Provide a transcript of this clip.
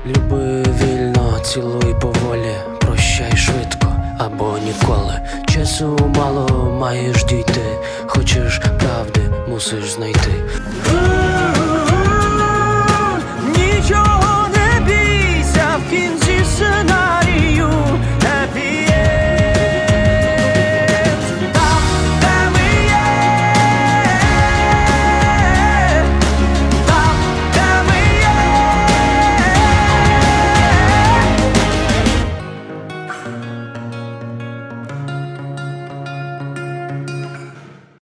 Люби вільно, цілуй поволі, прощай швидко або ніколи. Часу мало, маєш дійти, хочеш правди, мусиш знайти.